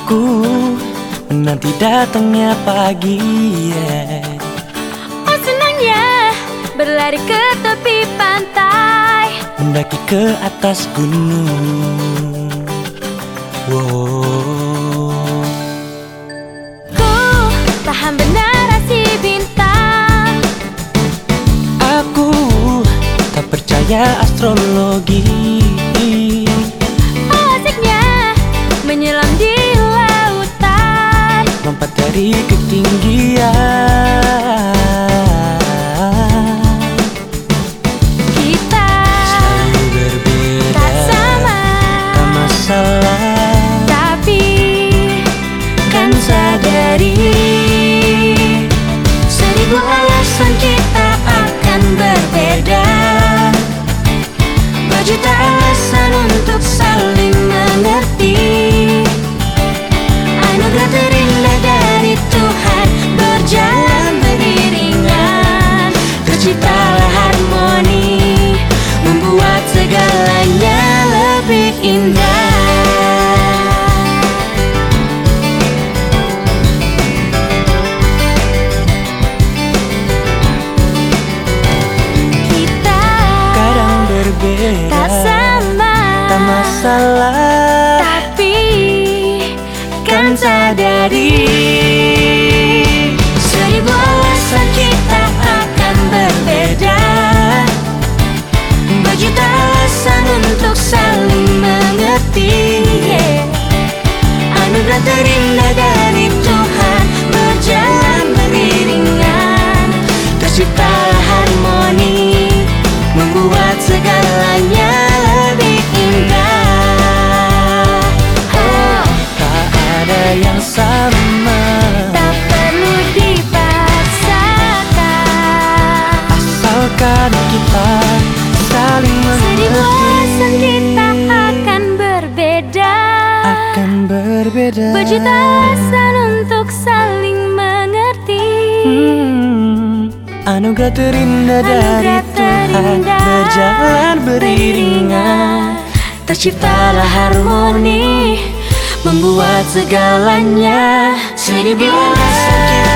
Aku menanti datangnya pagi, Oh senangnya berlari ke tepi pantai, mendaki ke atas gunung. Wow. Ku paham benar rasi bintang. Aku tak percaya astrologi. Oh asiknya menyelam di lautan, lompat dari ketinggian. Kita selalu berbeda, tak sama, tak masalah, tapi kan sadari seribu alasan kita akan berbeda, berjuta alasan untuk saling mengerti. Anugerah terindah dari Tuhan berjalan beriringan, terciptalah harmoni, membuat segalanya lebih indah. Kita kadang berbeda, tak sama, tak masalah, tapi kan sadari seribu alasan kita akan berbeda, berjuta alasan untuk saling mengerti. Anugerah terindah dari Tuhan berjalan beriringan, terciptalah harmoni, membuat segalanya lebih indah. Oh, tak ada yang sama, tak perlu dipaksakan, asalkan kita saling seribu alasan mengerti. kita akan berbeda, Akan berbeda, berjuta alasan untuk saling mengerti. Anugerah terindah dari Anugerah Tuhan terindah berjalan beriringan, terciptalah harmoni, membuat segalanya seribu alasan kita